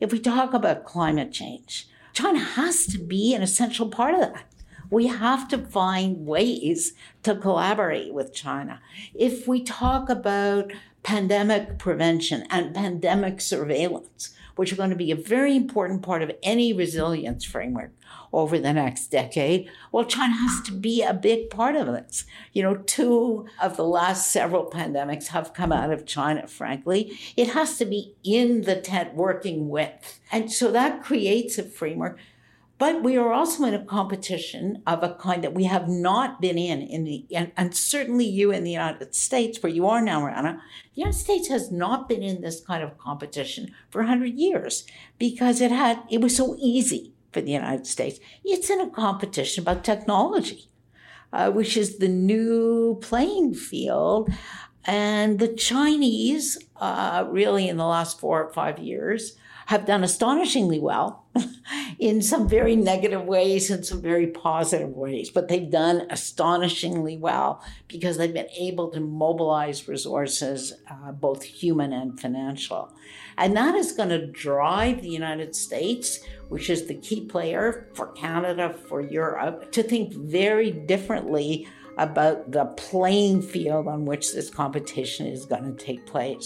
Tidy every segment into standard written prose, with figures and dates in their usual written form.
if we talk about climate change, China has to be an essential part of that. We have to find ways to collaborate with China. If we talk about pandemic prevention and pandemic surveillance, which are going to be a very important part of any resilience framework over the next decade, well, China has to be a big part of this. 2 of the last several pandemics have come out of China, frankly. It has to be in the tent working with. And so that creates a framework. But we are also in a competition of a kind that we have not been and certainly you in the United States, where you are now, Rana, the United States has not been in this kind of competition for 100 years because it was so easy for the United States. It's in a competition about technology, which is the new playing field. And the Chinese, really in the last 4 or 5 years, have done astonishingly well in some very negative ways and some very positive ways. But they've done astonishingly well because they've been able to mobilize resources, both human and financial. And that is going to drive the United States, which is the key player for Canada, for Europe, to think very differently about the playing field on which this competition is going to take place.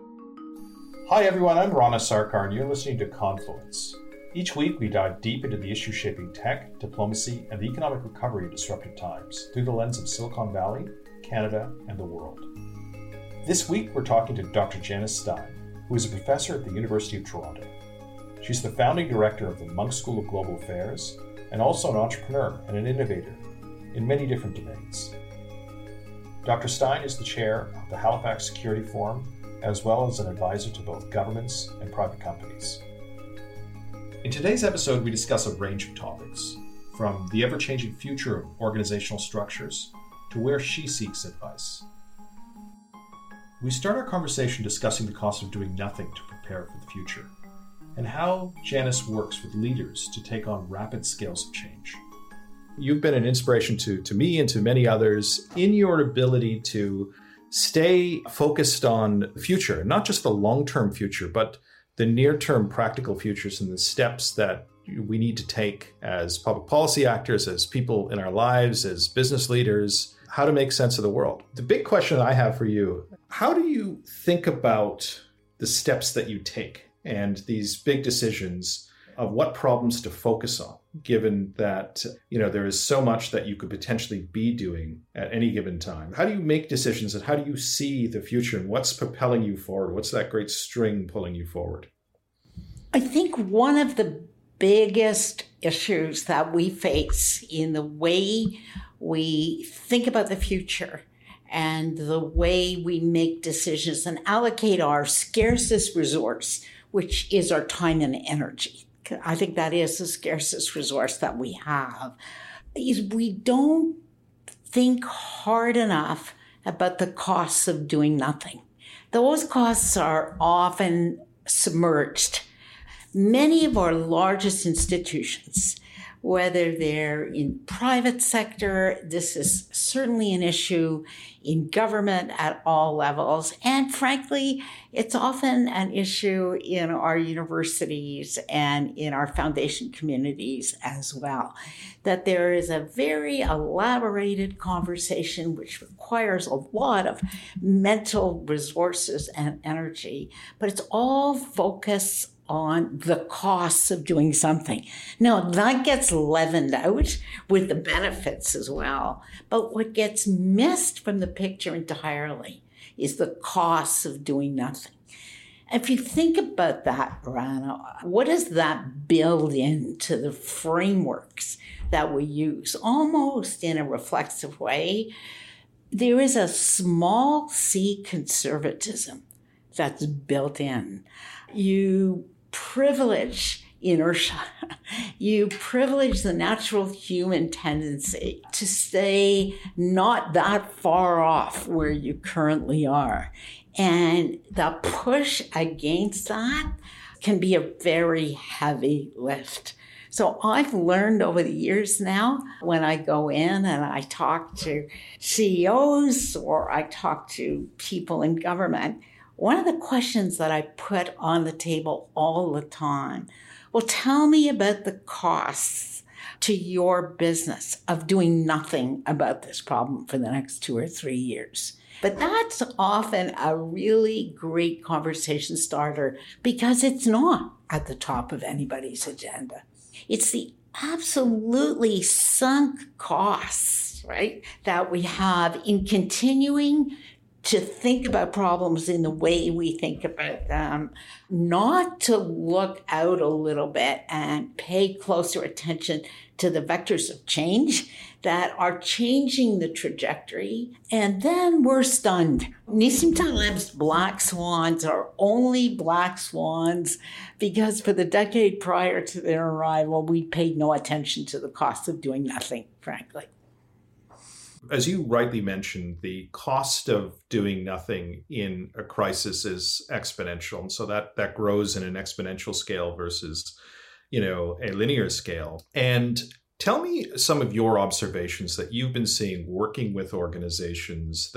Hi everyone, I'm Rana Sarkar and you're listening to Confluence. Each week we dive deep into the issues shaping tech, diplomacy, and the economic recovery of disruptive times through the lens of Silicon Valley, Canada, and the world. This week we're talking to Dr. Janice Stein, who is a professor at the University of Toronto. She's the founding director of the Munk School of Global Affairs and also an entrepreneur and an innovator in many different domains. Dr. Stein is the chair of the Halifax Security Forum, as well as an advisor to both governments and private companies. In today's episode, we discuss a range of topics, from the ever-changing future of organizational structures to where she seeks advice. We start our conversation discussing the cost of doing nothing to prepare for the future, and how Janice works with leaders to take on rapid scales of change. You've been an inspiration to me and to many others in your ability to stay focused on the future, not just the long-term future, but the near-term practical futures and the steps that we need to take as public policy actors, as people in our lives, as business leaders, how to make sense of the world. The big question I have for you, how do you think about the steps that you take and these big decisions of what problems to focus on, given that, there is so much that you could potentially be doing at any given time? How do you make decisions and how do you see the future and what's propelling you forward? What's that great string pulling you forward? I think one of the biggest issues that we face in the way we think about the future and the way we make decisions and allocate our scarcest resource, which is our time and energy. I think that is the scarcest resource that we have, is we don't think hard enough about the costs of doing nothing. Those costs are often submerged. Many of our largest institutions, whether they're in private sector, this is certainly an issue in government at all levels. And frankly, it's often an issue in our universities and in our foundation communities as well, that there is a very elaborated conversation which requires a lot of mental resources and energy, but it's all focused on the costs of doing something. Now, that gets leavened out with the benefits as well. But what gets missed from the picture entirely is the costs of doing nothing. If you think about that, Rana, what does that build into the frameworks that we use? Almost in a reflexive way, there is a small c conservatism that's built in. You privilege inertia. You privilege the natural human tendency to stay not that far off where you currently are. And the push against that can be a very heavy lift. So I've learned over the years now, when I go in and I talk to CEOs or I talk to people in government, one of the questions that I put on the table all the time, well, tell me about the costs to your business of doing nothing about this problem for the next 2 or 3 years. But that's often a really great conversation starter because it's not at the top of anybody's agenda. It's the absolutely sunk costs, right, that we have in continuing to think about problems in the way we think about them, not to look out a little bit and pay closer attention to the vectors of change that are changing the trajectory, and then we're stunned. Nassim Taleb's black swans are only black swans because for the decade prior to their arrival, we paid no attention to the cost of doing nothing, frankly. As you rightly mentioned, the cost of doing nothing in a crisis is exponential. And so that grows in an exponential scale versus, a linear scale. And tell me some of your observations that you've been seeing working with organizations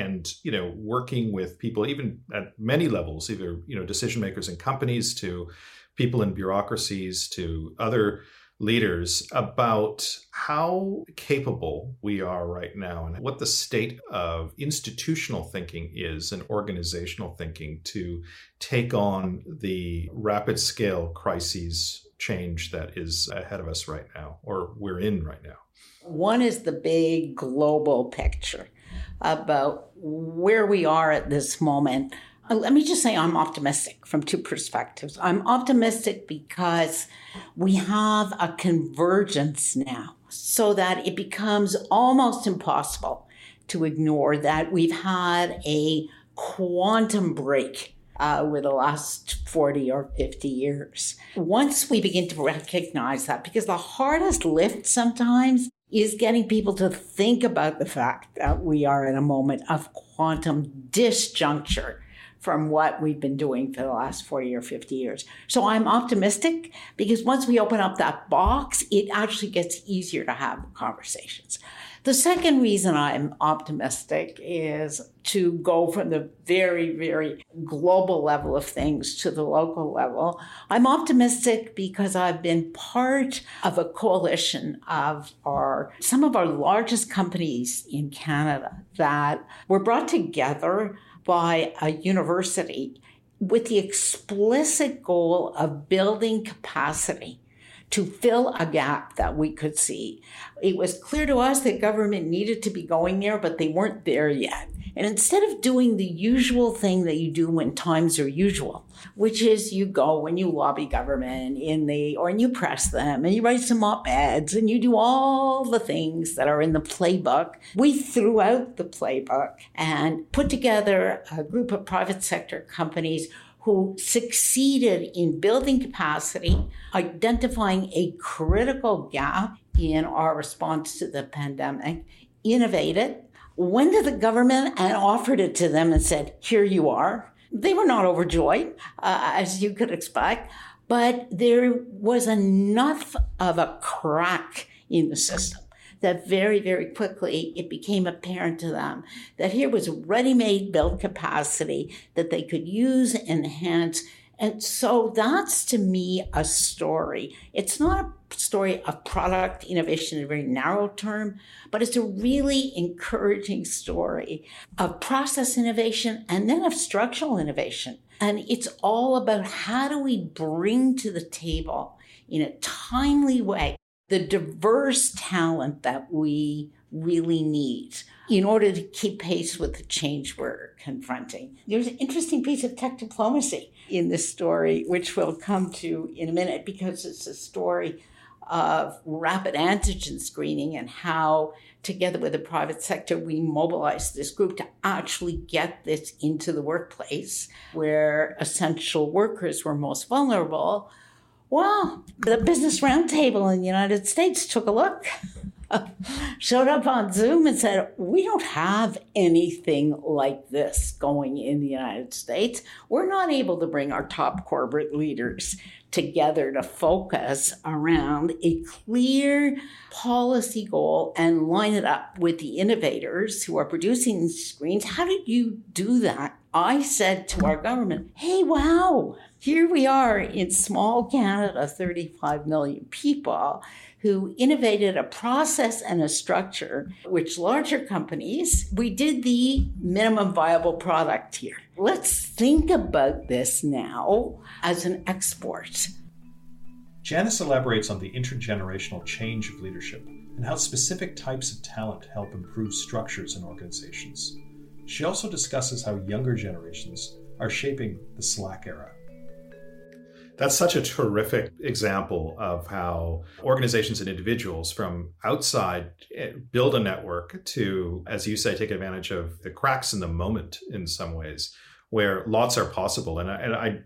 working with people, even at many levels, either, decision makers in companies to people in bureaucracies to other leaders, about how capable we are right now and what the state of institutional thinking is and organizational thinking to take on the rapid scale crises change that is ahead of us right now, or we're in right now. One is the big global picture about where we are at this moment. Let me just say I'm optimistic from two perspectives. I'm optimistic because we have a convergence now so that it becomes almost impossible to ignore that we've had a quantum break over the last 40 or 50 years. Once we begin to recognize that, because the hardest lift sometimes is getting people to think about the fact that we are in a moment of quantum disjuncture from what we've been doing for the last 40 or 50 years. So I'm optimistic because once we open up that box, it actually gets easier to have conversations. The second reason I'm optimistic is to go from the very, very global level of things to the local level. I'm optimistic because I've been part of a coalition of some of our largest companies in Canada that were brought together by a university with the explicit goal of building capacity to fill a gap that we could see. It was clear to us that government needed to be going there, but they weren't there yet. And instead of doing the usual thing that you do when times are usual, which is you go and you lobby government and you press them and you write some op-eds and you do all the things that are in the playbook, we threw out the playbook and put together a group of private sector companies who succeeded in building capacity, identifying a critical gap in our response to the pandemic, innovated, went to the government and offered it to them and said, here you are. They were not overjoyed, as you could expect, but there was enough of a crack in the system that very, very quickly it became apparent to them that here was ready-made built capacity that they could use, enhance. And so that's, to me, a story. It's not a story of product innovation in a very narrow term, but it's a really encouraging story of process innovation and then of structural innovation. And it's all about how do we bring to the table in a timely way the diverse talent that we really need in order to keep pace with the change we're confronting. There's an interesting piece of tech diplomacy in this story, which we'll come to in a minute, because it's a story of rapid antigen screening and how, together with the private sector, we mobilized this group to actually get this into the workplace where essential workers were most vulnerable. Well, the Business Roundtable in the United States took a look, showed up on Zoom and said, we don't have anything like this going in the United States. We're not able to bring our top corporate leaders together to focus around a clear policy goal and line it up with the innovators who are producing these screens. How did you do that I said to our government, hey, wow, here we are in small Canada, 35 million people, who innovated a process and a structure which larger companies, we did the minimum viable product here. Let's think about this now as an export. Janice elaborates on the intergenerational change of leadership and how specific types of talent help improve structures in organizations. She also discusses how younger generations are shaping the Slack era. That's such a terrific example of how organizations and individuals from outside build a network to, as you say, take advantage of the cracks in the moment in some ways, where lots are possible. And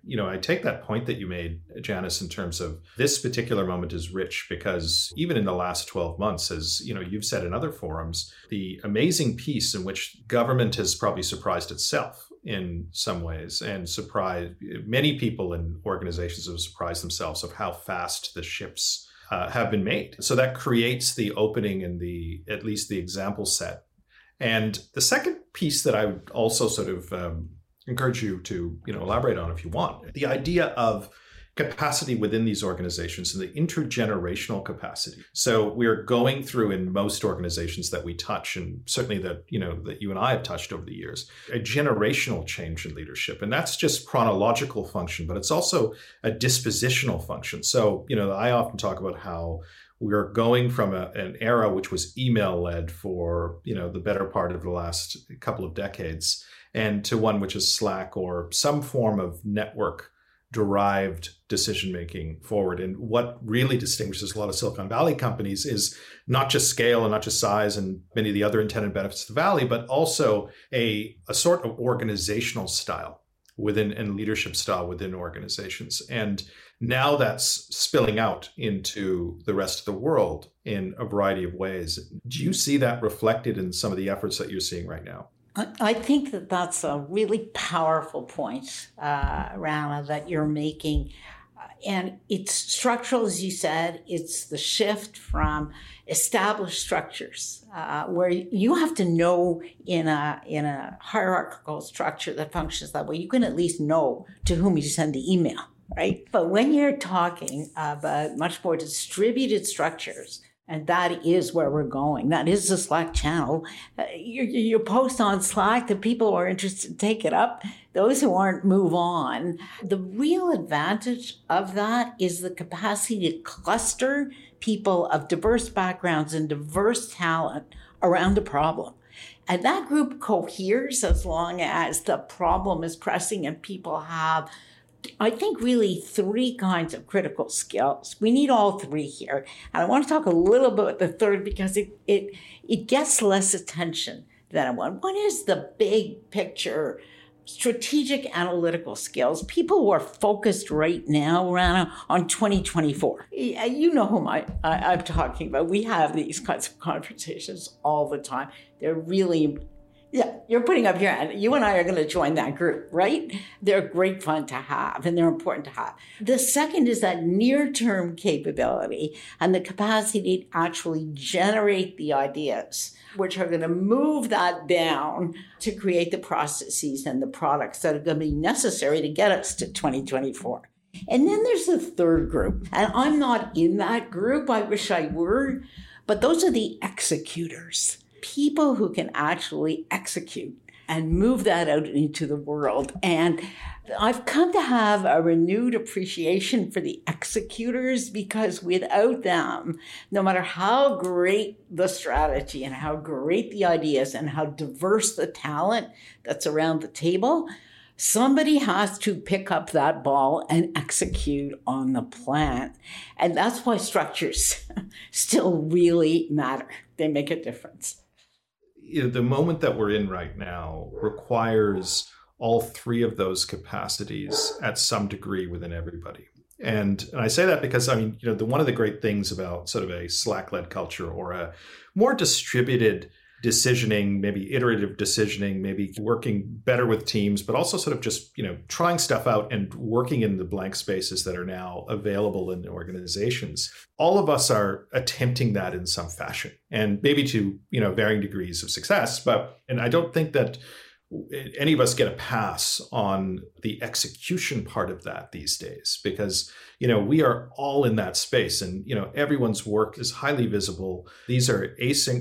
I take that point that you made, Janice, in terms of this particular moment is rich because even in the last 12 months, as you've said in other forums, the amazing piece in which government has probably surprised itself in some ways, and surprised many people in organizations have surprised themselves of how fast the ships have been made. So that creates the opening and at least the example set. And the second piece that I would also sort of encourage you to elaborate on if you want, the idea of capacity within these organizations and the intergenerational capacity. So we're going through in most organizations that we touch, and certainly that you and I have touched over the years, a generational change in leadership. And that's just chronological function, but it's also a dispositional function. So, I often talk about how we're going from an era which was email-led for, the better part of the last couple of decades, and to one which is Slack or some form of network-derived decision-making forward. And what really distinguishes a lot of Silicon Valley companies is not just scale and not just size and many of the other intended benefits of the Valley, but also a sort of organizational style within and leadership style within organizations. And now that's spilling out into the rest of the world in a variety of ways. Do you see that reflected in some of the efforts that you're seeing right now? I think that that's a really powerful point, Rana, that you're making. And it's structural, as you said. It's the shift from established structures where you have to know in a hierarchical structure that functions that way, you can at least know to whom you send the email, right? But when you're talking about much more distributed structures, and that is where we're going. That is the Slack channel. You post on Slack, the people who are interested take it up. Those who aren't, move on. The real advantage of that is the capacity to cluster people of diverse backgrounds and diverse talent around a problem. And that group coheres as long as the problem is pressing and people have, I think, really three kinds of critical skills. We need all three here. And I want to talk a little bit about the third because it gets less attention than one. One is the big picture, strategic analytical skills. People who are focused right now, Rana, on 2024. You know whom I'm talking about. We have these kinds of conversations all the time. They're really... Yeah, you're putting up your hand. You and I are going to join that group, right? They're great fun to have and they're important to have. The second is that near-term capability and the capacity to actually generate the ideas, which are going to move that down to create the processes and the products that are going to be necessary to get us to 2024. And then there's the third group. And I'm not in that group. I wish I were. But those are the executors. People who can actually execute and move that out into the world. And I've come to have a renewed appreciation for the executors because without them, no matter how great the strategy and how great the ideas and how diverse the talent that's around the table, somebody has to pick up that ball and execute on the plan. And that's why structures still really matter. They make a difference. The moment that we're in right now requires all three of those capacities at some degree within everybody. And I say that because, one of the great things about sort of a Slack-led culture or a more distributed decisioning, maybe iterative decisioning, maybe working better with teams, but also sort of just, trying stuff out and working in the blank spaces that are now available in organizations. All of us are attempting that in some fashion and maybe to, varying degrees of success. And I don't think that any of us get a pass on the execution part of that these days, because, we are all in that space, and, everyone's work is highly visible. These are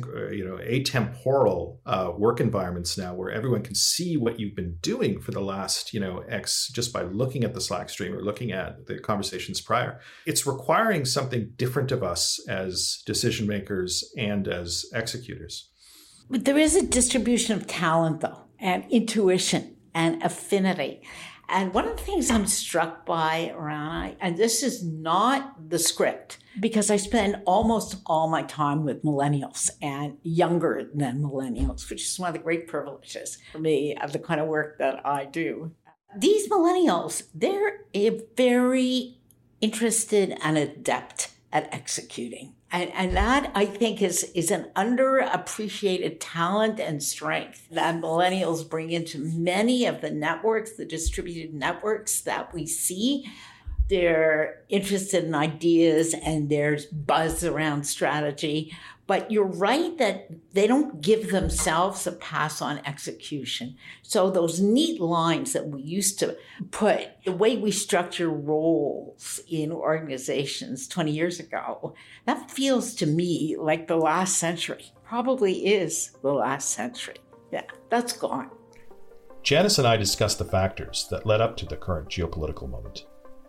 atemporal work environments now, where everyone can see what you've been doing for the last, just by looking at the Slack stream or looking at the conversations prior. It's requiring something different of us as decision makers and as executors. But there is a distribution of talent, though, and intuition and affinity. And one of the things I'm struck by, Rana, and this is not the script, because I spend almost all my time with millennials and younger than millennials, which is one of the great privileges for me of the kind of work that I do. These millennials, they're very interested and adept at executing. And that, I think, is an underappreciated talent and strength that millennials bring into many of the networks, the distributed networks that we see. They're interested in ideas and there's buzz around strategy. But you're right that they don't give themselves a pass on execution. So those neat lines that we used to put, the way we structure roles in organizations 20 years ago, that feels to me like the last century. Probably is the last century. Yeah, that's gone. Janice and I discussed the factors that led up to the current geopolitical moment.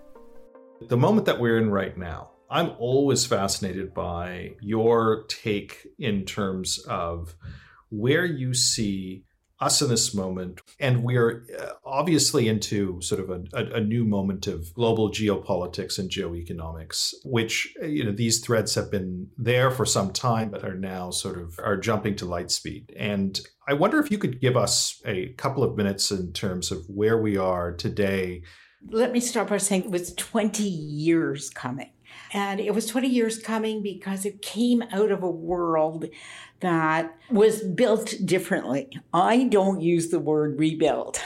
The moment that we're in right now, I'm always fascinated by your take in terms of where you see us in this moment. And we're obviously into sort of a new moment of global geopolitics and geoeconomics, which, these threads have been there for some time, but are now are jumping to light speed. And I wonder if you could give us a couple of minutes in terms of where we are today. Let me start by saying it was 20 years coming. And it was 20 years coming because it came out of a world that was built differently. I don't use the word rebuild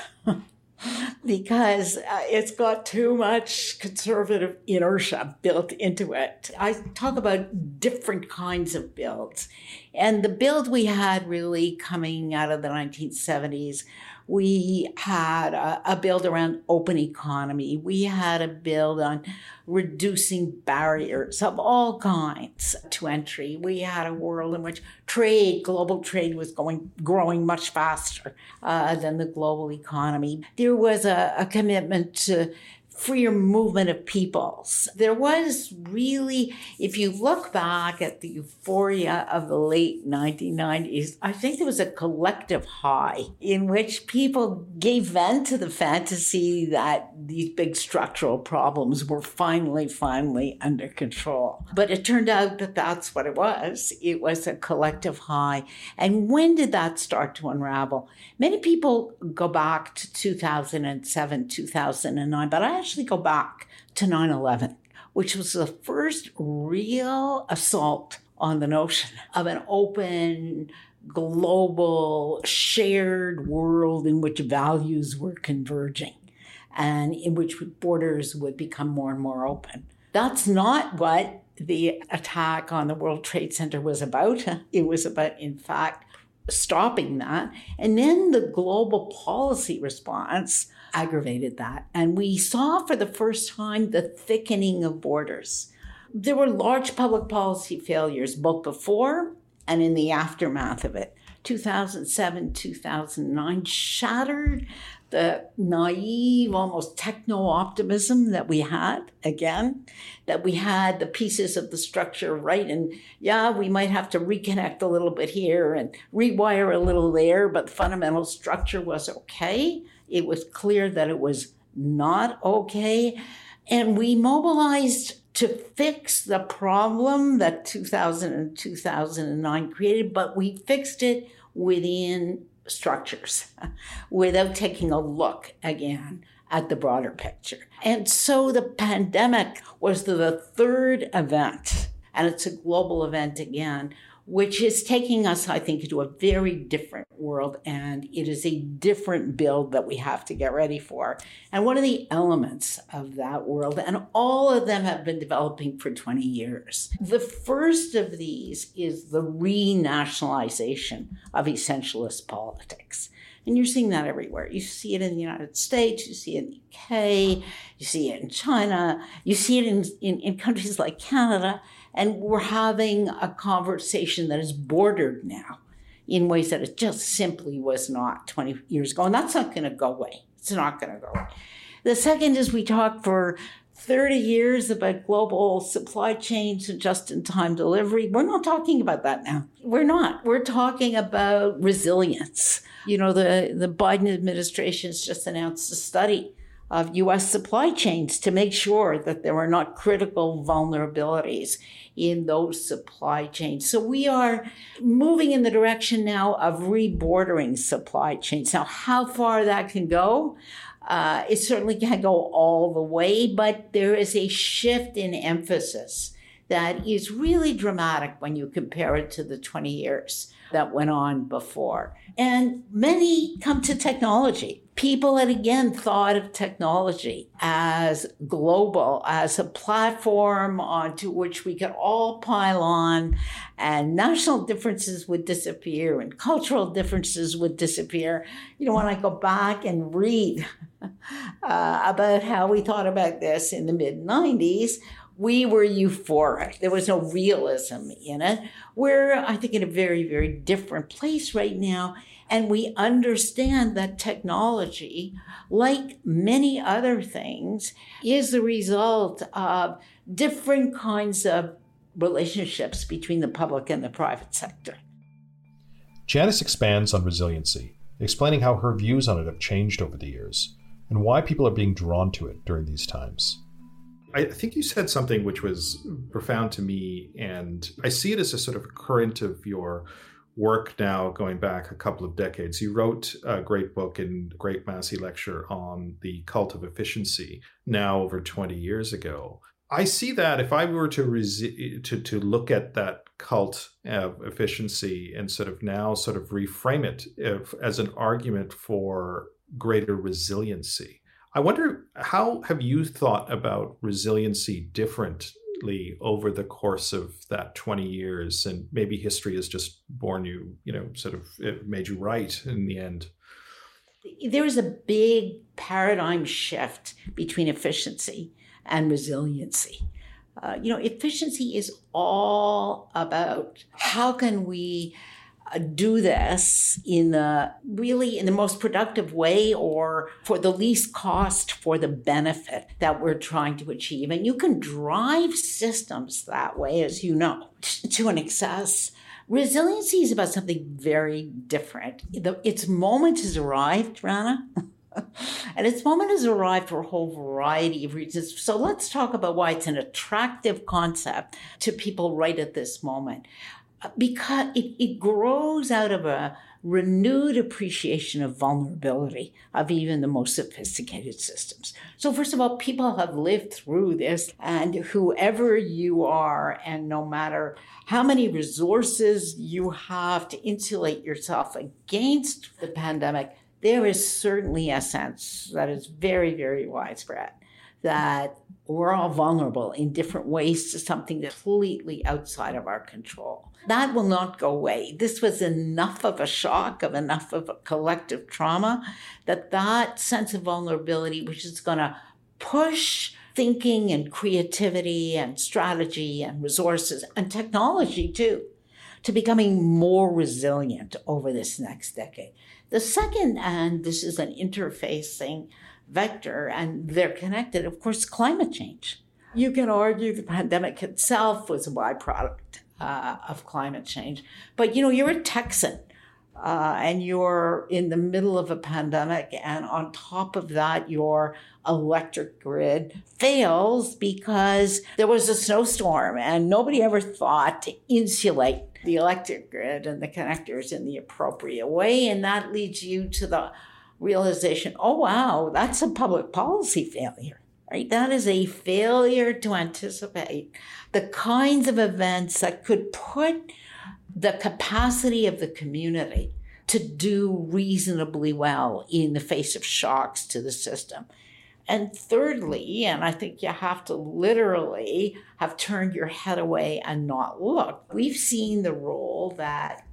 because it's got too much conservative inertia built into it. I talk about different kinds of builds. And the build we had really coming out of the 1970s, we had a build around open economy. We had a build on reducing barriers of all kinds to entry. We had a world in which global trade was growing much faster than the global economy. There was a commitment to freer movement of peoples. There was really, if you look back at the euphoria of the late 1990s, I think there was a collective high in which people gave vent to the fantasy that these big structural problems were finally under control. But it turned out that that's what it was. It was a collective high. And when did that start to unravel? Many people go back to 2007, 2009, but I actually go back to 9/11, which was the first real assault on the notion of an open, global, shared world in which values were converging and in which borders would become more and more open. That's not what the attack on the World Trade Center was about. It was about, in fact, stopping that. And then the global policy response aggravated that. And we saw for the first time the thickening of borders. There were large public policy failures both before and in the aftermath of it. 2007, 2009 shattered the naive, almost techno-optimism that we had, that we had the pieces of the structure right. And yeah, we might have to reconnect a little bit here and rewire a little there, but the fundamental structure was okay. It was clear that it was not okay. And we mobilized to fix the problem that 2000 and 2009 created, but we fixed it within structures without taking a look again at the broader picture. And so the pandemic was the third event, and it's a global event again, which is taking us, I think, into a very different world, and it is a different build that we have to get ready for. And one of the elements of that world, and all of them have been developing for 20 years. The first of these is the renationalization of essentialist politics. And you're seeing that everywhere. You see it in the United States, you see it in the UK, you see it in China, you see it in countries like Canada. And we're having a conversation that is bordered now in ways that it just simply was not 20 years ago. And that's not going to go away. It's not going to go away. The second is we talked for 30 years about global supply chains and just-in-time delivery. We're not talking about that now. We're not. We're talking about resilience. You know, the Biden administration has just announced a study of U.S. supply chains to make sure that there are not critical vulnerabilities in those supply chains. So we are moving in the direction now of rebordering supply chains. Now, how far that can go, it certainly can't go all the way, but there is a shift in emphasis that is really dramatic when you compare it to the 20 years that went on before. And many come to technology. People had again thought of technology as global, as a platform onto which we could all pile on, and national differences would disappear and cultural differences would disappear. You know, when I go back and read about how we thought about this in the mid-90s, we were euphoric. There was no realism in it. We're, I think, in a very, very different place right now. And we understand that technology, like many other things, is the result of different kinds of relationships between the public and the private sector. Janice expands on resiliency, explaining how her views on it have changed over the years and why people are being drawn to it during these times. I think you said something which was profound to me, and I see it as a sort of current of your work now going back a couple of decades. You wrote a great book and great Massey lecture on the cult of efficiency now over 20 years ago. I see that if I were to look at that cult of efficiency and sort of now sort of reframe it as an argument for greater resiliency, I wonder, how have you thought about resiliency differently over the course of that 20 years? And maybe history has just borne you, sort of it made you right in the end. There is a big paradigm shift between efficiency and resiliency. Efficiency is all about how can we do this in the most productive way or for the least cost for the benefit that we're trying to achieve. And you can drive systems that way, as you know, to an excess. Resiliency is about something very different. Its moment has arrived, Rana. And its moment has arrived for a whole variety of reasons. So let's talk about why it's an attractive concept to people right at this moment. Because it grows out of a renewed appreciation of vulnerability of even the most sophisticated systems. So first of all, people have lived through this, and whoever you are, and no matter how many resources you have to insulate yourself against the pandemic, there is certainly a sense that is very, very widespread that we're all vulnerable in different ways to something that's completely outside of our control. That will not go away. This was enough of a shock, enough of a collective trauma, that sense of vulnerability, which is going to push thinking and creativity and strategy and resources and technology too, to becoming more resilient over this next decade. The second, and this is an interfacing vector, and they're connected, of course, climate change. You can argue the pandemic itself was a byproduct of climate change. But, you're a Texan and you're in the middle of a pandemic, and on top of that, your electric grid fails because there was a snowstorm and nobody ever thought to insulate the electric grid and the connectors in the appropriate way. And that leads you to the realization, oh, wow, that's a public policy failure, right? That is a failure to anticipate the kinds of events that could put the capacity of the community to do reasonably well in the face of shocks to the system. And thirdly, and I think you have to literally have turned your head away and not look, we've seen the role that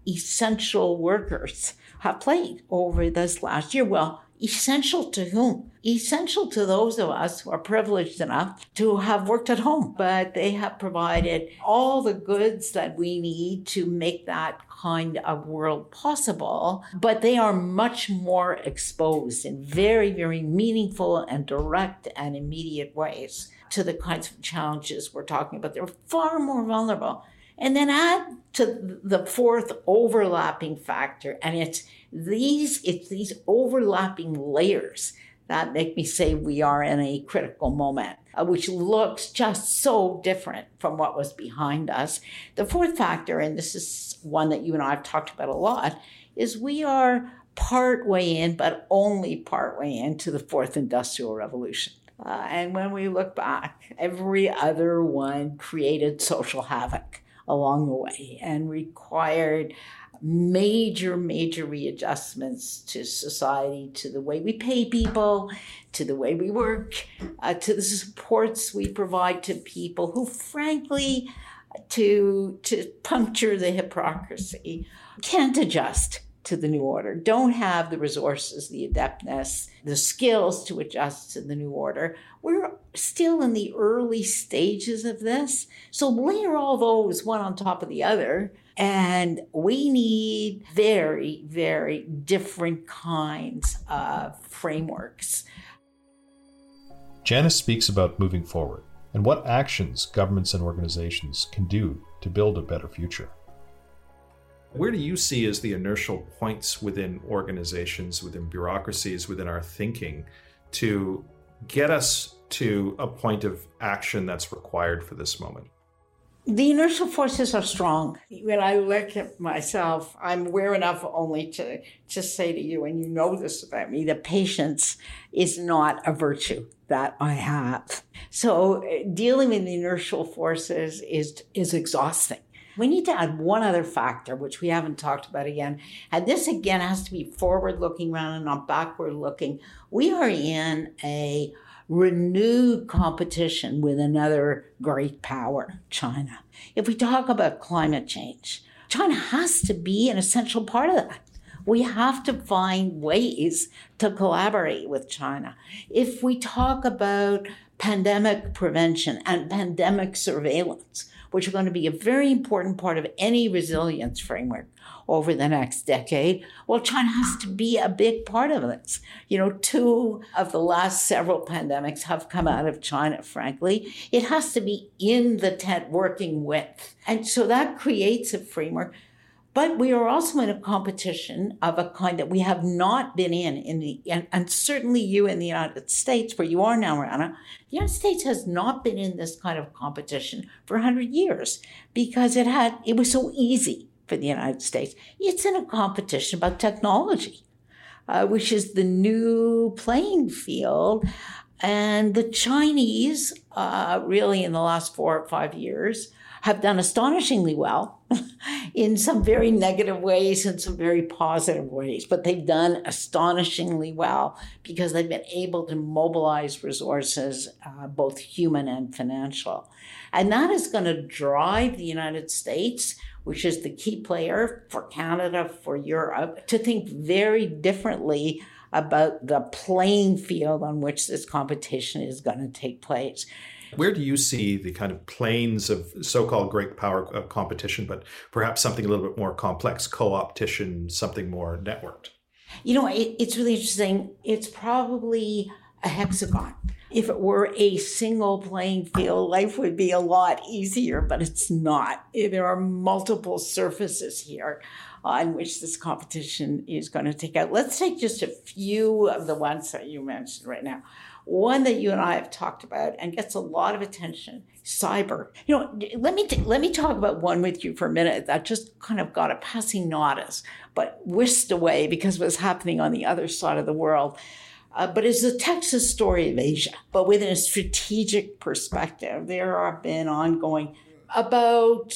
essential workers have played over this last year. Well, essential to whom? Essential to those of us who are privileged enough to have worked at home, but they have provided all the goods that we need to make that kind of world possible, but they are much more exposed in very, very meaningful and direct and immediate ways to the kinds of challenges we're talking about. They're far more vulnerable. And then add to the fourth overlapping factor, and it's these overlapping layers that make me say we are in a critical moment, which looks just so different from what was behind us. The fourth factor, and this is one that you and I have talked about a lot, is we are part way in, but only part way into the fourth industrial revolution. And when we look back, every other one created social havoc along the way and required major readjustments to society, to the way we pay people, to the way we work, to the supports we provide to people who, frankly, to puncture the hypocrisy, can't adjust to the new order, don't have the resources, the adeptness, the skills to adjust to the new order. We're still in the early stages of this. So layer all those one on top of the other, and we need very, very different kinds of frameworks. Janice speaks about moving forward and what actions governments and organizations can do to build a better future. Where do you see as the inertial points within organizations, within bureaucracies, within our thinking to get us to a point of action that's required for this moment? The inertial forces are strong. When I look at myself, I'm aware enough only to just say to you, and you know this about me, that patience is not a virtue that I have. So dealing with the inertial forces is exhausting. We need to add one other factor, which we haven't talked about again. And this, again, has to be forward-looking rather than not backward-looking. We are in a renewed competition with another great power, China. If we talk about climate change, China has to be an essential part of that. We have to find ways to collaborate with China. If we talk about pandemic prevention and pandemic surveillance, which are going to be a very important part of any resilience framework over the next decade, well, China has to be a big part of this. 2 of the last several pandemics have come out of China, frankly. It has to be in the tent working with. And so that creates a framework. But we are also in a competition of a kind that we have not been and certainly you in the United States, where you are now, Rana, the United States has not been in this kind of competition for 100 years because it was so easy for the United States. It's in a competition about technology, which is the new playing field. And the Chinese, really in the last 4 or 5 years, have done astonishingly well in some very negative ways and some very positive ways. But they've done astonishingly well because they've been able to mobilize resources, both human and financial. And that is going to drive the United States, which is the key player for Canada, for Europe, to think very differently about the playing field on which this competition is going to take place. Where do you see the kind of planes of so-called great power competition, but perhaps something a little bit more complex, co-opetition, something more networked? It's really interesting. It's probably a hexagon. If it were a single playing field, life would be a lot easier, but it's not. There are multiple surfaces here on which this competition is going to take out. Let's take just a few of the ones that you mentioned right now. One that you and I have talked about and gets a lot of attention, cyber. Let me talk about one with you for a minute that just kind of got a passing notice, but whisked away because it was happening on the other side of the world. But it's the Texas story of Asia, but within a strategic perspective. There have been ongoing about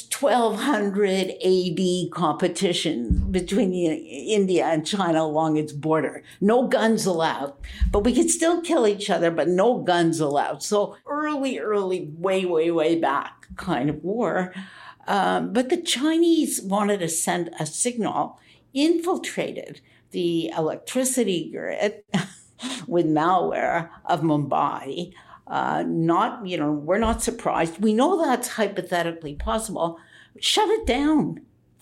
1,200 AD competitions between India and China along its border. No guns allowed, but we could still kill each other, but no guns allowed. So early, way back kind of war. But the Chinese wanted to send a signal, infiltrated the electricity grid with malware of Mumbai. We're not surprised. We know that's hypothetically possible. Shut it down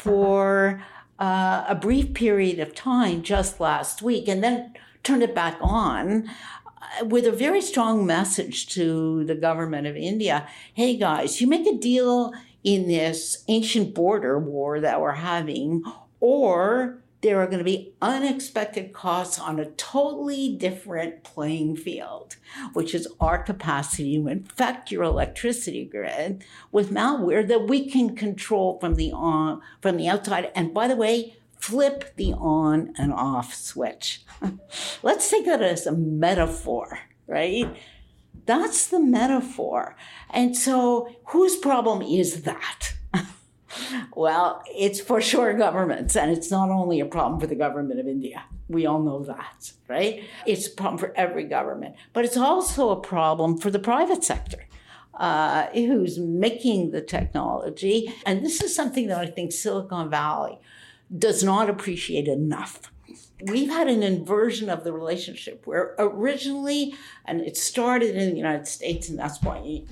for a brief period of time just last week, and then turn it back on with a very strong message to the government of India. Hey guys, you make a deal in this ancient border war that we're having, or there are going to be unexpected costs on a totally different playing field, which is our capacity to infect your electricity grid with malware that we can control from the outside. And by the way, flip the on and off switch. Let's take that as a metaphor, right? That's the metaphor. And so whose problem is that? Well, it's for sure governments, and it's not only a problem for the government of India. We all know that, right? It's a problem for every government, but it's also a problem for the private sector, who's making the technology. And this is something that I think Silicon Valley does not appreciate enough. We've had an inversion of the relationship where originally, and it started in the United States, and that's why,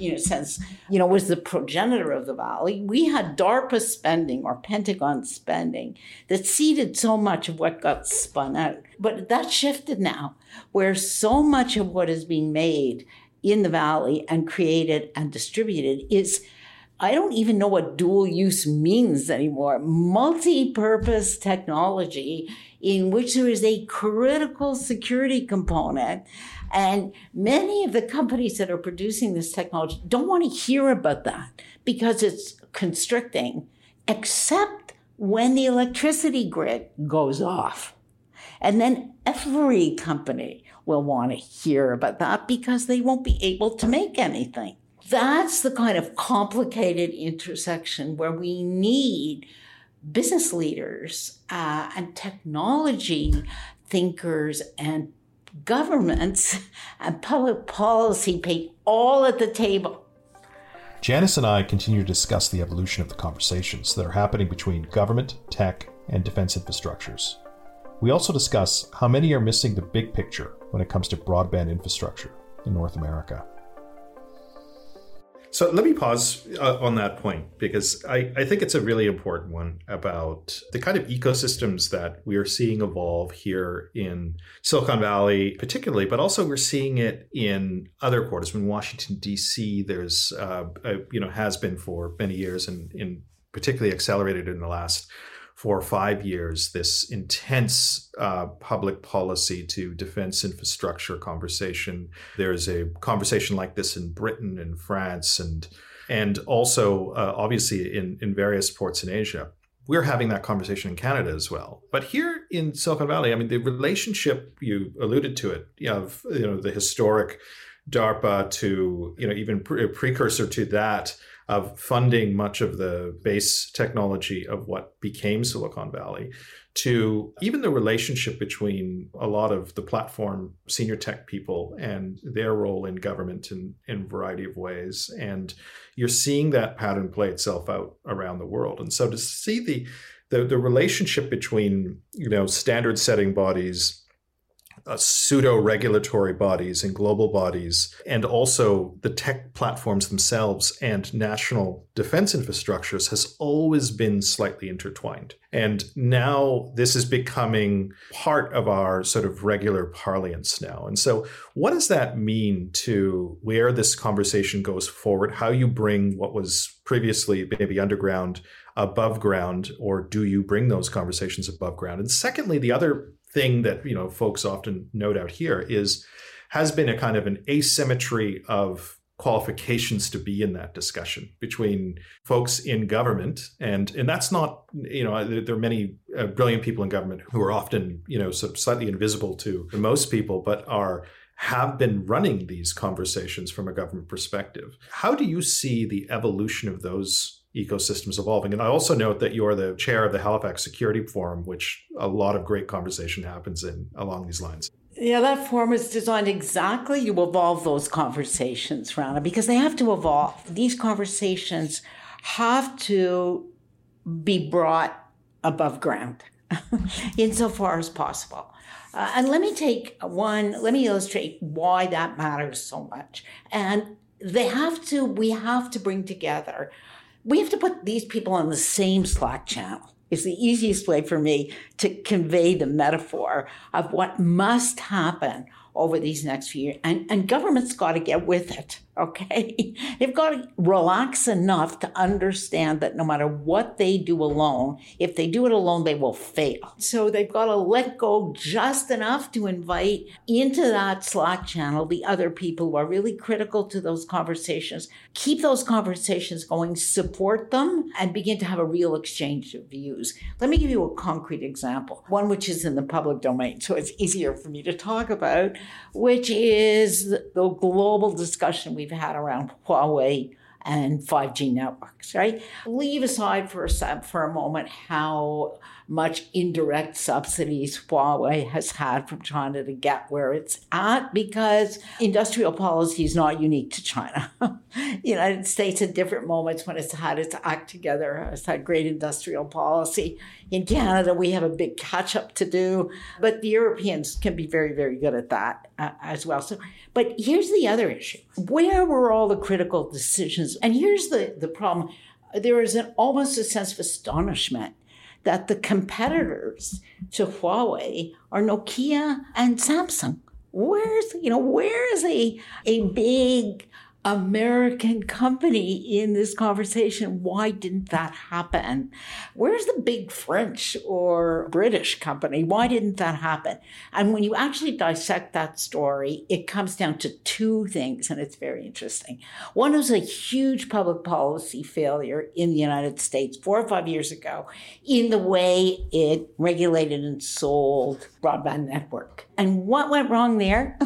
was the progenitor of the Valley. We had DARPA spending or Pentagon spending that seeded so much of what got spun out. But that shifted now, where so much of what is being made in the Valley and created and distributed is, I don't even know what dual use means anymore. Multi-purpose technology in which there is a critical security component. And many of the companies that are producing this technology don't want to hear about that because it's constricting, except when the electricity grid goes off. And then every company will want to hear about that because they won't be able to make anything. That's the kind of complicated intersection where we need business leaders and technology thinkers and governments and public policy paid all at the table. Janice and I continue to discuss the evolution of the conversations that are happening between government, tech, and defense infrastructures. We also discuss how many are missing the big picture when it comes to broadband infrastructure in North America. So let me pause on that point, because I think it's a really important one about the kind of ecosystems that we are seeing evolve here in Silicon Valley particularly, but also we're seeing it in other quarters. In Washington, D.C., there's, has been for many years and particularly accelerated in the last 4 or 5 years, this intense public policy to defense infrastructure conversation. There's a conversation like this in Britain and France and also obviously in various ports in Asia. We're having that conversation in Canada as well. But here in Silicon Valley, I mean, the relationship, you alluded to it, the historic DARPA to, even precursor to that, of funding much of the base technology of what became Silicon Valley, to even the relationship between a lot of the platform senior tech people and their role in government in a variety of ways. And you're seeing that pattern play itself out around the world. And so to see the relationship between, standard setting bodies, pseudo-regulatory bodies and global bodies, and also the tech platforms themselves and national defense infrastructures has always been slightly intertwined. And now this is becoming part of our sort of regular parlance now. And so what does that mean to where this conversation goes forward, how you bring what was previously maybe underground above ground, or do you bring those conversations above ground? And secondly, the other thing that folks often note out here has been a kind of an asymmetry of qualifications to be in that discussion between folks in government, and that's not, there are many brilliant people in government who are often sort of slightly invisible to most people, but have been running these conversations from a government perspective. How do you see the evolution of those ecosystems evolving? And I also note that you're the chair of the Halifax Security Forum, which a lot of great conversation happens in along these lines. Yeah, that forum is designed exactly to evolve those conversations, Rana, because they have to evolve. These conversations have to be brought above ground insofar as possible. And let me illustrate why that matters so much. And we have to bring together, we have to put these people on the same Slack channel. It's the easiest way for me to convey the metaphor of what must happen over these next few years. And government's got to get with it, okay? They've got to relax enough to understand that no matter what they do alone, if they do it alone, they will fail. So they've got to let go just enough to invite into that Slack channel the other people who are really critical to those conversations, keep those conversations going, support them, and begin to have a real exchange of views. Let me give you a concrete example, one which is in the public domain, so it's easier for me to talk about, which is the global discussion we've had around Huawei and 5G networks, right? Leave aside for a moment how much indirect subsidies Huawei has had from China to get where it's at, because industrial policy is not unique to China. The United States at different moments when it's had its act together has had great industrial policy. In Canada, we have a big catch-up to do, but the Europeans can be very, very good at that as well. So, but here's the other issue. Where were all the critical decisions? And here's the problem. There is almost a sense of astonishment that the competitors to Huawei are Nokia and Samsung. Where's a big American company in this conversation? Why didn't that happen? Where's the big French or British company? Why didn't that happen? And when you actually dissect that story, it comes down to two things, and it's very interesting. One was a huge public policy failure in the United States 4 or 5 years ago in the way it regulated and sold broadband network. And what went wrong there?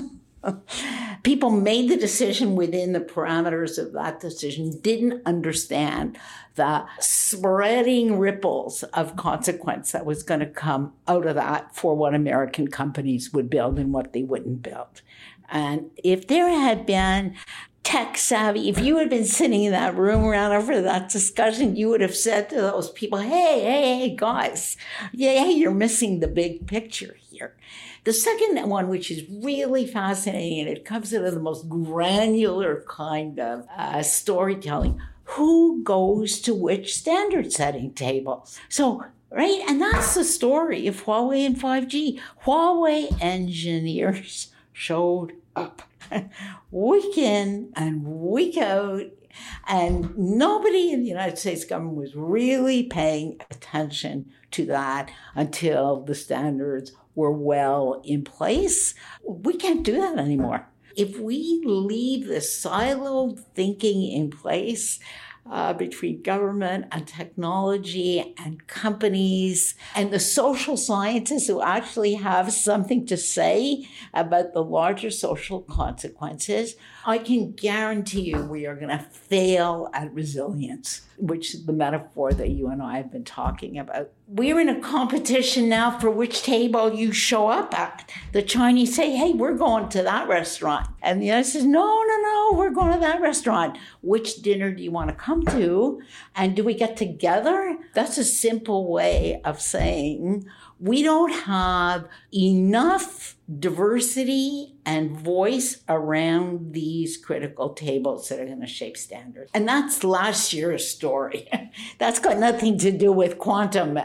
People made the decision within the parameters of that decision, didn't understand the spreading ripples of consequence that was going to come out of that for what American companies would build and what they wouldn't build. And if there had been tech savvy, if you had been sitting in that room around over that discussion, you would have said to those people, hey, guys, you're missing the big picture here. The second one, which is really fascinating, and it comes out of the most granular kind of storytelling, who goes to which standard setting table? So, right, and that's the story of Huawei and 5G. Huawei engineers showed up week in and week out, and nobody in the United States government was really paying attention to that until the standards were well in place. We can't do that anymore. If we leave the siloed thinking in place between government and technology and companies and the social scientists who actually have something to say about the larger social consequences, I can guarantee you we are going to fail at resilience, which is the metaphor that you and I have been talking about. We're in a competition now for which table you show up at. The Chinese say, hey, we're going to that restaurant. And the United States says, no, we're going to that restaurant. Which dinner do you want to come to? And do we get together? That's a simple way of saying we don't have enough diversity and voice around these critical tables that are going to shape standards. And that's last year's story. That's got nothing to do with quantum.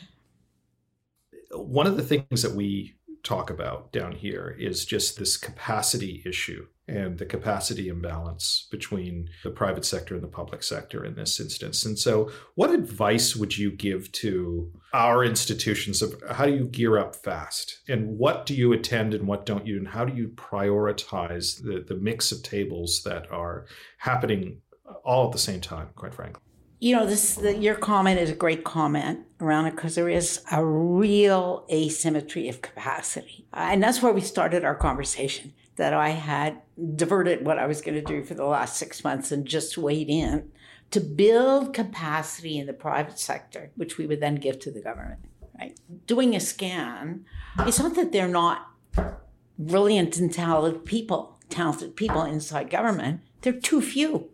One of the things that we talk about down here is just this capacity issue and the capacity imbalance between the private sector and the public sector in this instance. And so what advice would you give to our institutions of how do you gear up fast? And what do you attend and what don't you? And how do you prioritize the mix of tables that are happening all at the same time, quite frankly? You know, your comment is a great comment around it because there is a real asymmetry of capacity. And that's where we started our conversation, that I had diverted what I was going to do for the last 6 months and just weighed in to build capacity in the private sector, which we would then give to the government, right? Doing a scan, it's not that they're not brilliant and talented people inside government. They're too few.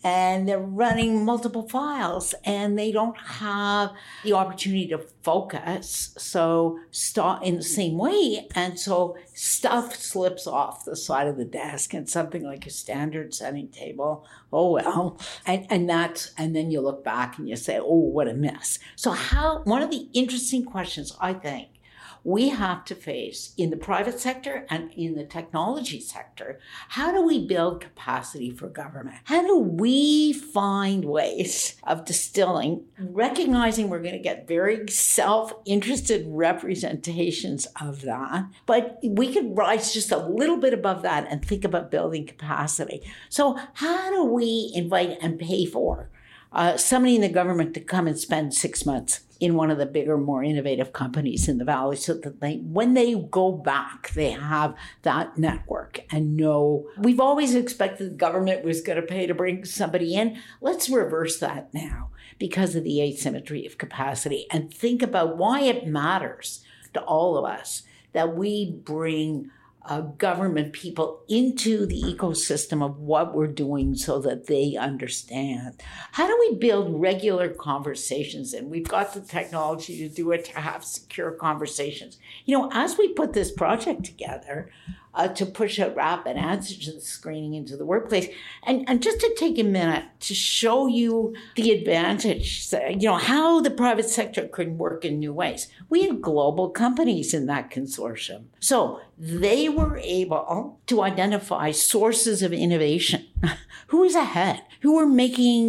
and they're running multiple files and they don't have the opportunity to focus. So start in the same way. And so stuff slips off the side of the desk and something like a standard setting table. Oh, well, and then you look back and you say, oh, what a mess. So one of the interesting questions I think we have to face in the private sector and in the technology sector, how do we build capacity for government? How do we find ways of distilling, recognizing we're going to get very self-interested representations of that, but we could rise just a little bit above that and think about building capacity. So how do we invite and pay for somebody in the government to come and spend 6 months in one of the bigger, more innovative companies in the Valley so that when they go back, they have that network and know. We've always expected the government was going to pay to bring somebody in. Let's reverse that now because of the asymmetry of capacity and think about why it matters to all of us that we bring government people into the ecosystem of what we're doing so that they understand. How do we build regular conversations? And we've got the technology to do it, to have secure conversations. As we put this project together, to push out rapid antigen screening into the workplace. And just to take a minute to show you the advantage, how the private sector could work in new ways. We had global companies in that consortium. So they were able to identify sources of innovation. Who is ahead? Who are making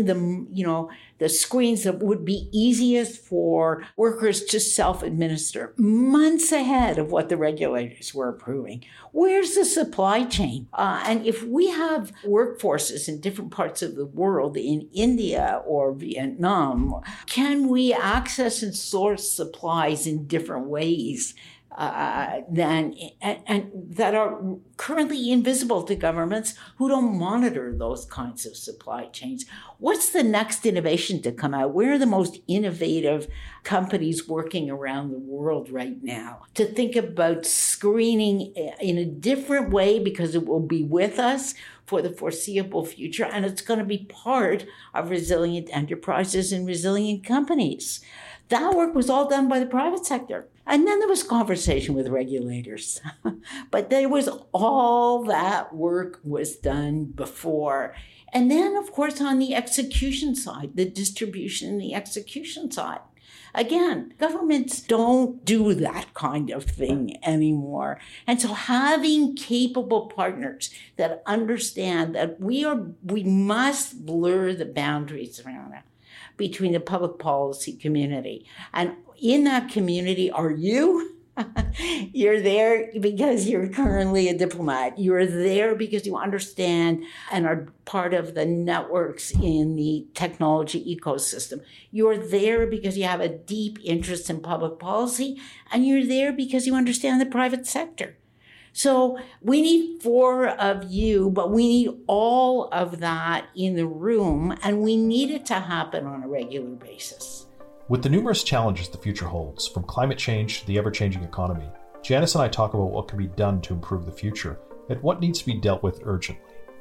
the screens that would be easiest for workers to self-administer months ahead of what the regulators were approving? Where's the supply chain? And if we have workforces in different parts of the world, in India or Vietnam, can we access and source supplies in different ways that are currently invisible to governments who don't monitor those kinds of supply chains? What's the next innovation to come out? Where are the most innovative companies working around the world right now to think about screening in a different way because it will be with us for the foreseeable future, and it's going to be part of resilient enterprises and resilient companies? That work was all done by the private sector. And then there was conversation with regulators. But there was all that work was done before. And then, of course, on the execution side, the distribution and the execution side. Again, governments don't do that kind of thing anymore. And so having capable partners that understand that we must blur the boundaries around it between the public policy community. And in that community are you. You're there because you're currently a diplomat. You're there because you understand and are part of the networks in the technology ecosystem. You're there because you have a deep interest in public policy, and you're there because you understand the private sector. So we need 4 of you, but we need all of that in the room, and we need it to happen on a regular basis. With the numerous challenges the future holds, from climate change to the ever-changing economy, Janice and I talk about what can be done to improve the future and what needs to be dealt with urgently.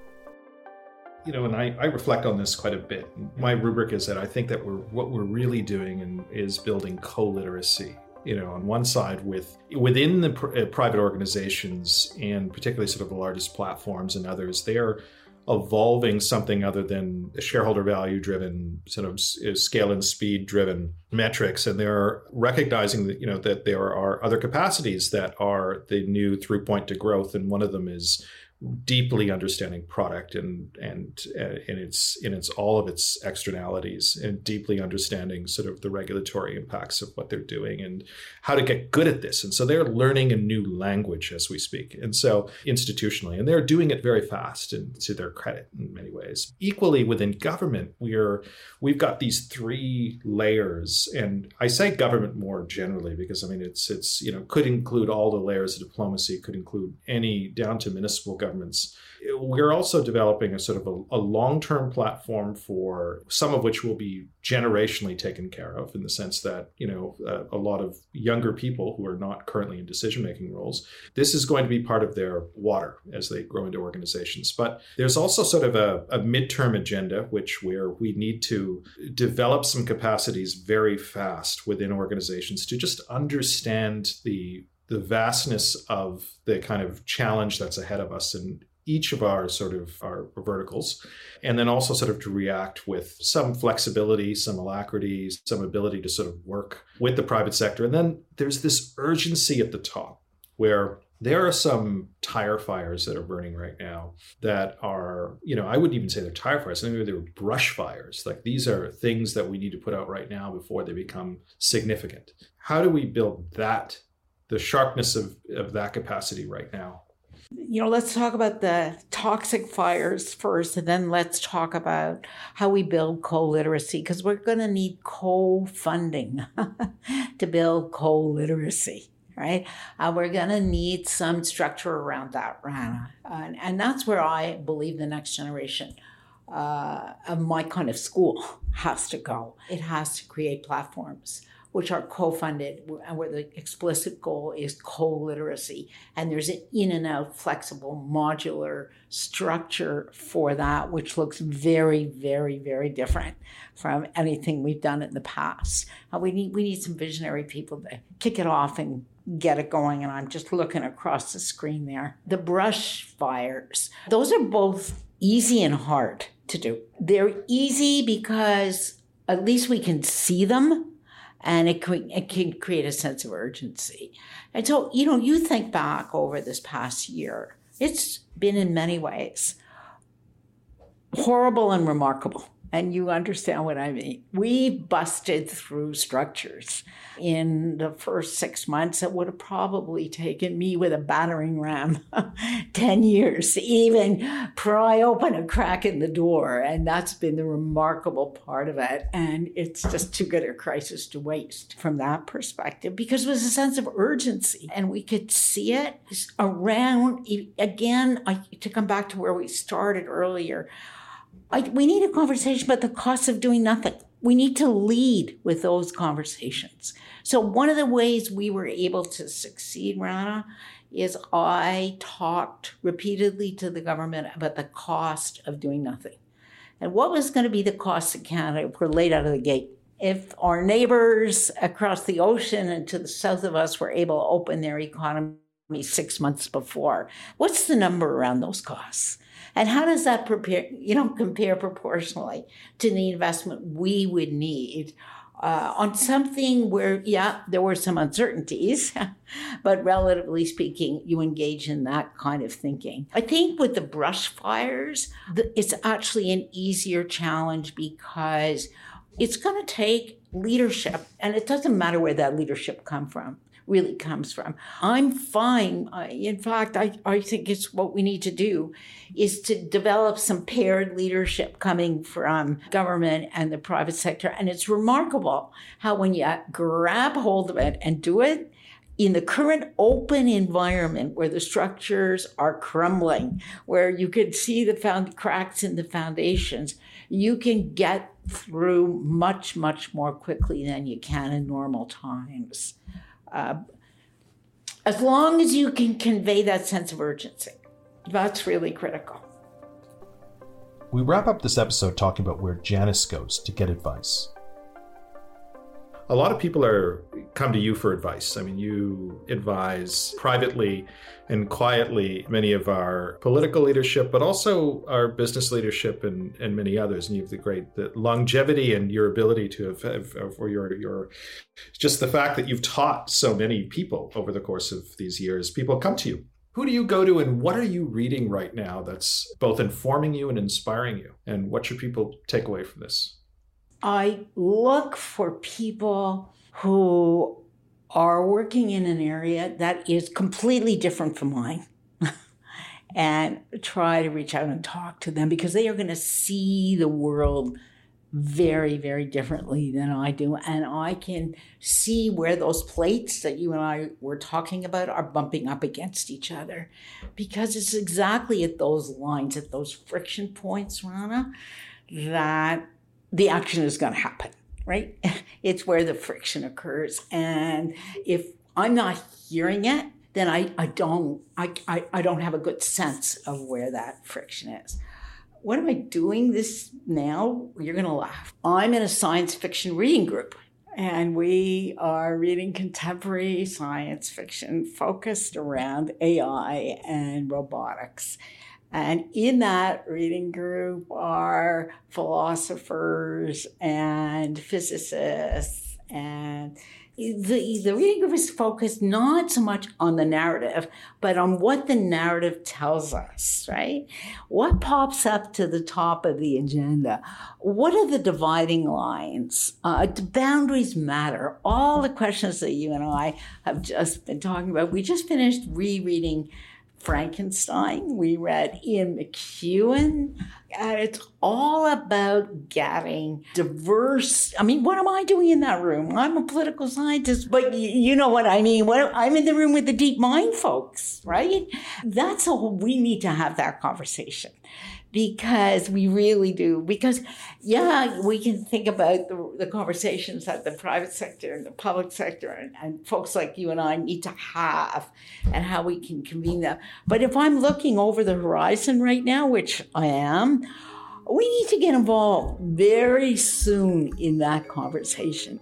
And I reflect on this quite a bit. My rubric is that I think that what we're really doing is building co-literacy. On one side within the private organizations, and particularly sort of the largest platforms and others, they're evolving something other than shareholder value driven, sort of scale and speed driven metrics. And they're recognizing that, that there are other capacities that are the new through point to growth. And one of them is deeply understanding product and in its all of its externalities, and deeply understanding sort of the regulatory impacts of what they're doing and how to get good at this. And so they're learning a new language as we speak. And so institutionally, and they're doing it very fast, and to their credit in many ways. Equally within government, we've got these 3 layers, and I say government more generally because it's could include all the layers of diplomacy, could include any down to municipal government governments. We're also developing a sort of a long-term platform for some of which will be generationally taken care of, in the sense that, a lot of younger people who are not currently in decision-making roles, this is going to be part of their water as they grow into organizations. But there's also sort of a midterm agenda, where we need to develop some capacities very fast within organizations to just understand the vastness of the kind of challenge that's ahead of us in each of our verticals, and then also sort of to react with some flexibility, some alacrity, some ability to sort of work with the private sector. And then there's this urgency at the top, where there are some tire fires that are burning right now that are, I wouldn't even say they're tire fires. I think they're brush fires. Like, these are things that we need to put out right now before they become significant. How do we build that, the sharpness of that capacity right now? Let's talk about the toxic fires first, and then let's talk about how we build co-literacy, because we're going to need co-funding to build co-literacy, right? We're going to need some structure around that, Rana. And that's where I believe the next generation of my kind of school has to go. It has to create platforms which are co-funded, and where the explicit goal is co-literacy. And there's an in and out, flexible, modular structure for that, which looks very, very, very different from anything we've done in the past. We need some visionary people to kick it off and get it going. And I'm just looking across the screen there. The brush fires, those are both easy and hard to do. They're easy because at least we can see them, and it can create a sense of urgency. And so, you think back over this past year, it's been in many ways horrible and remarkable. And you understand what I mean. We busted through structures in the first 6 months that would have probably taken me with a battering ram 10 years to even pry open a crack in the door. And that's been the remarkable part of it. And it's just too good a crisis to waste from that perspective, because it was a sense of urgency and we could see it around. Again, to come back to where we started earlier, we need a conversation about the cost of doing nothing. We need to lead with those conversations. So one of the ways we were able to succeed, Rana, is I talked repeatedly to the government about the cost of doing nothing. And what was going to be the cost of Canada if we're laid out of the gate? If our neighbors across the ocean and to the south of us were able to open their economy 6 months before, what's the number around those costs? And how does that compare proportionally to the investment we would need on something where, there were some uncertainties, but relatively speaking, you engage in that kind of thinking. I think with the brush fires, it's actually an easier challenge because it's going to take leadership, and it doesn't matter where that leadership comes from. I'm fine. In fact, I think it's what we need to do is to develop some paired leadership coming from government and the private sector. And it's remarkable how when you grab hold of it and do it, in the current open environment where the structures are crumbling, where you could see the cracks in the foundations, you can get through much, much more quickly than you can in normal times. As long as you can convey that sense of urgency, that's really critical. We wrap up this episode talking about where Janice goes to get advice. A lot of people come to you for advice. I mean, you advise privately and quietly many of our political leadership, but also our business leadership and many others. And you have the longevity and your ability to or your just the fact that you've taught so many people over the course of these years. People come to you. Who do you go to, and what are you reading right now that's both informing you and inspiring you? And what should people take away from this? I look for people who are working in an area that is completely different from mine and try to reach out and talk to them, because they are going to see the world very, very differently than I do. And I can see where those plates that you and I were talking about are bumping up against each other, because it's exactly at those lines, at those friction points, Rana, that the action is going to happen, right? It's where the friction occurs. And if I'm not hearing it, then I don't have a good sense of where that friction is. What am I doing this now? You're going to laugh. I'm in a science fiction reading group, and we are reading contemporary science fiction focused around AI and robotics. And in that reading group are philosophers and physicists, and the reading group is focused not so much on the narrative, but on what the narrative tells us, right? What pops up to the top of the agenda? What are the dividing lines? Do boundaries matter? All the questions that you and I have just been talking about. We just finished rereading Frankenstein. We read Ian McEwan, and it's all about getting diverse. I mean, what am I doing in that room? I'm a political scientist, but you know what I mean. I'm in the room with the deep mind folks, right? That's all. We need to have that conversation, because we really do. Because, yeah, we can think about the conversations that the private sector and the public sector and folks like you and I need to have, and how we can convene them. But if I'm looking over the horizon right now, which I am, we need to get involved very soon in that conversation.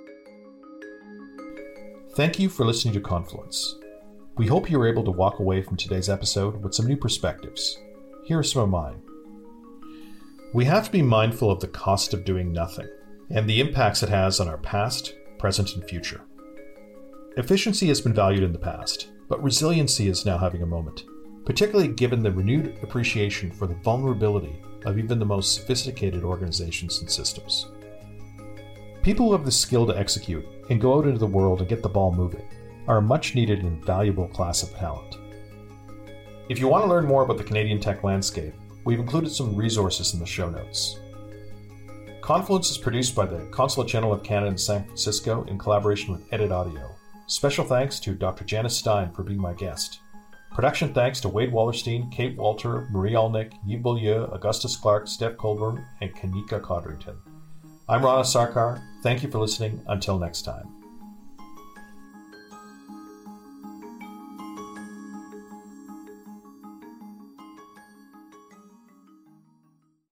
Thank you for listening to Confluence. We hope you were able to walk away from today's episode with some new perspectives. Here are some of mine. We have to be mindful of the cost of doing nothing and the impacts it has on our past, present, and future. Efficiency has been valued in the past, but resiliency is now having a moment, particularly given the renewed appreciation for the vulnerability of even the most sophisticated organizations and systems. People who have the skill to execute and go out into the world and get the ball moving are a much needed and valuable class of talent. If you want to learn more about the Canadian tech landscape, we've included some resources in the show notes. Confluence is produced by the Consulate General of Canada in San Francisco in collaboration with Edit Audio. Special thanks to Dr. Janice Stein for being my guest. Production thanks to Wade Wallerstein, Kate Walter, Marie Alnick, Yves Beaulieu, Augustus Clark, Steph Colburn, and Kanika Codrington. I'm Rana Sarkar. Thank you for listening. Until next time.